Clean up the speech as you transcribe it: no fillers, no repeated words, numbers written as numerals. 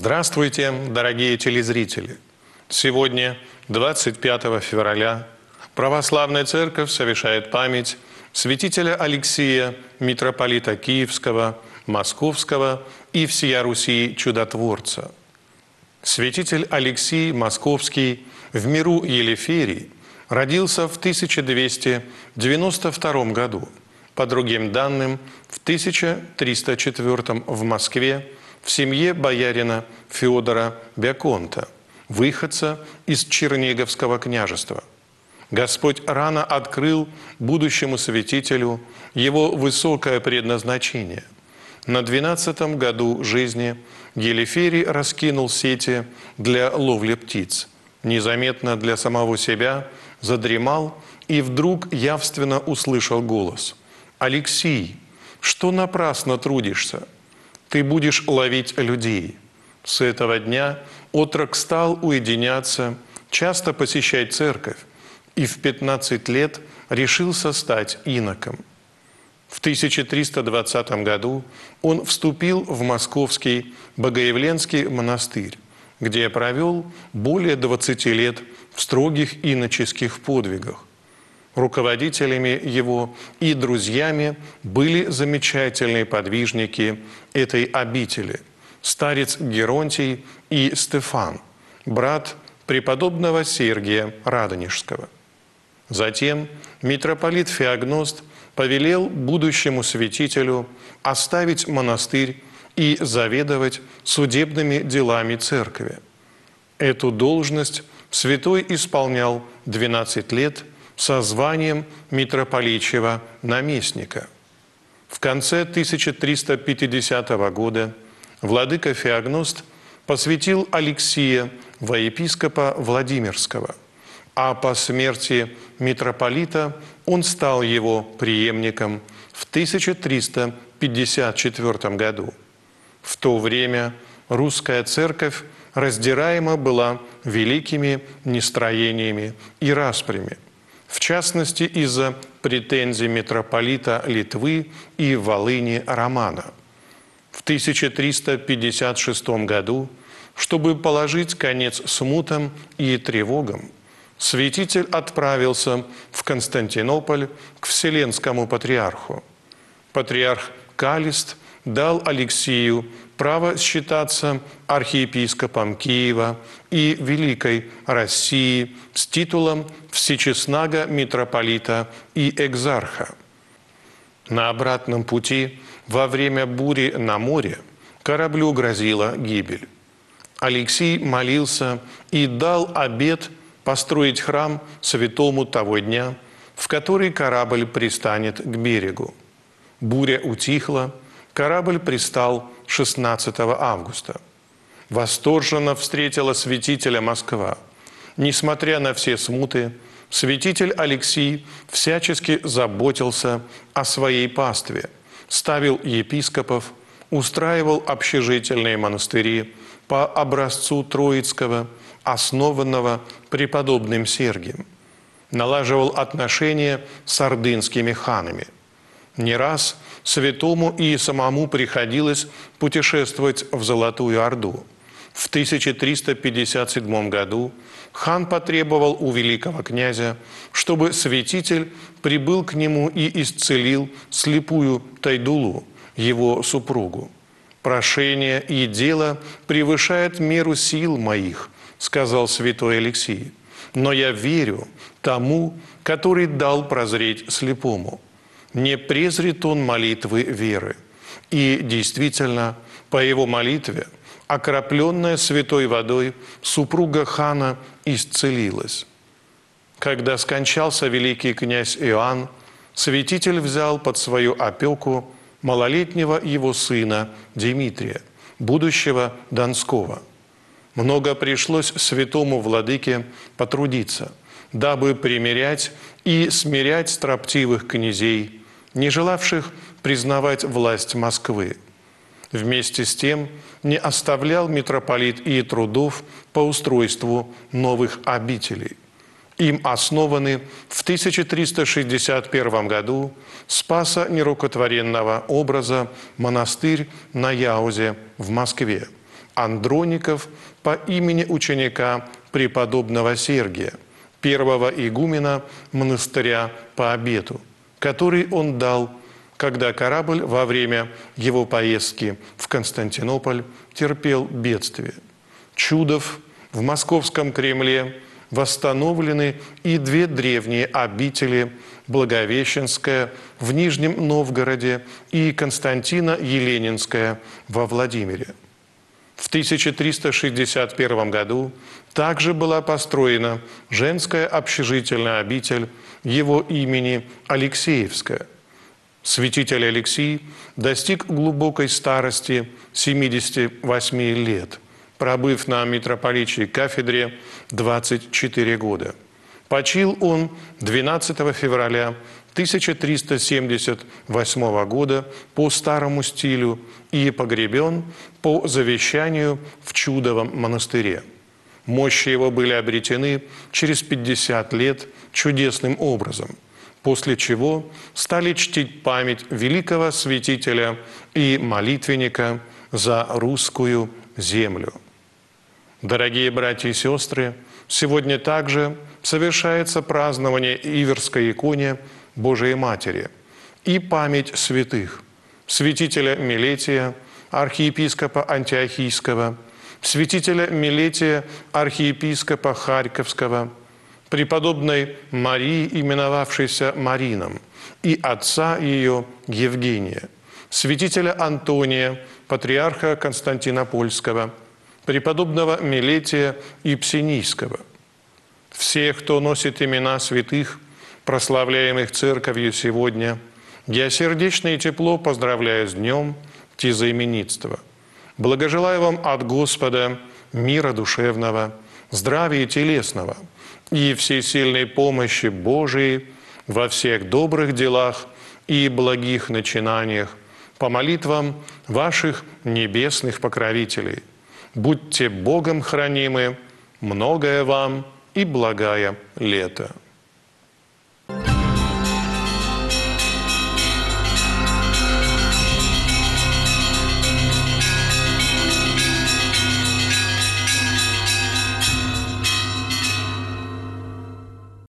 Здравствуйте, дорогие телезрители! Сегодня, 25 февраля, Православная Церковь совершает память святителя Алексия, митрополита Киевского, Московского и всея Руси чудотворца. Святитель Алексий Московский в миру Елеферий родился в 1292 году, по другим данным, в 1304 в Москве, в семье боярина Федора Бяконта, выходца из Черниговского княжества. Господь рано открыл будущему святителю его высокое предназначение. На 12-м году жизни Елеферий раскинул сети для ловли птиц, незаметно для самого себя задремал и вдруг явственно услышал голос: «Алексий, что напрасно трудишься? Ты будешь ловить людей». С этого дня отрок стал уединяться, часто посещать церковь и в 15 лет решился стать иноком. В 1320 году он вступил в Московский Богоявленский монастырь, где провел более 20 лет в строгих иноческих подвигах. Руководителями его и друзьями были замечательные подвижники этой обители – старец Геронтий и Стефан, брат преподобного Сергия Радонежского. Затем митрополит Феогност повелел будущему святителю оставить монастырь и заведовать судебными делами церкви. Эту должность святой исполнял 12 лет со званием митрополичьего наместника. В конце 1350 года владыка Феогност посвятил Алексия во епископа Владимирского, а по смерти митрополита он стал его преемником в 1354 году. В то время русская церковь раздираема была великими нестроениями и распрями, в частности из-за претензий митрополита Литвы и Волыни Романа. В 1356 году, чтобы положить конец смутам и тревогам, святитель отправился в Константинополь к Вселенскому патриарху. Патриарх Калист дал Алексию право считаться архиепископом Киева и Великой России с титулом всечестного митрополита и экзарха. На обратном пути во время бури на море кораблю грозила гибель. Алексий молился и дал обет построить храм святому того дня, в который корабль пристанет к берегу. Буря утихла, корабль пристал 16 августа. Восторженно встретила святителя Москва. Несмотря на все смуты, святитель Алексий всячески заботился о своей пастве, ставил епископов, устраивал общежительные монастыри по образцу Троицкого, основанного преподобным Сергием, налаживал отношения с ордынскими ханами. Не раз святому и самому приходилось путешествовать в Золотую Орду. В 1357 году хан потребовал у великого князя, чтобы святитель прибыл к нему и исцелил слепую Тайдулу, его супругу. «Прошение и дело превышает меру сил моих», – сказал святой Алексий, «но я верю тому, который дал прозреть слепому. Не презрит он молитвы веры». И действительно, по его молитве, окропленная святой водой, супруга хана исцелилась. Когда скончался великий князь Иоанн, святитель взял под свою опеку малолетнего его сына Дмитрия, будущего Донского. Много пришлось святому владыке потрудиться, дабы примирять и смирять строптивых князей, не желавших признавать власть Москвы. Вместе с тем не оставлял митрополит и трудов по устройству новых обителей. Им основаны в 1361 году Спаса Нерукотворенного образа монастырь на Яузе в Москве Андроников по имени ученика преподобного Сергия, первого игумена монастыря по обету, который он дал, когда корабль во время его поездки в Константинополь терпел бедствие. Чудов в Московском Кремле восстановлены и две древние обители – Благовещенская в Нижнем Новгороде и Константино-Еленинская во Владимире. В 1361 году также была построена женская общежительная обитель его имени Алексеевская. Святитель Алексий достиг глубокой старости 78 лет, пробыв на митрополичьей кафедре 24 года. Почил он 12 февраля 1378 года по старому стилю и погребен по завещанию в Чудовом монастыре. Мощи его были обретены через 50 лет чудесным образом, после чего стали чтить память великого святителя и молитвенника за русскую землю. Дорогие братья и сестры, сегодня также совершается празднование Иверской иконе Божией Матери и память святых: святителя Милетия, архиепископа Антиохийского, святителя Милетия, архиепископа Харьковского, преподобной Марии, именовавшейся Марином, и отца ее Евгения, святителя Антония, патриарха Константинопольского, преподобного Милетия Ипсенийского. Всех, кто носит имена святых, прославляемых Церковью сегодня, я сердечно и тепло поздравляю с днем тезаименитства. Благожелаю вам от Господа мира душевного, здравия телесного и всесильной помощи Божией во всех добрых делах и благих начинаниях по молитвам ваших небесных покровителей. Будьте Богом хранимы, многое вам и благая лето.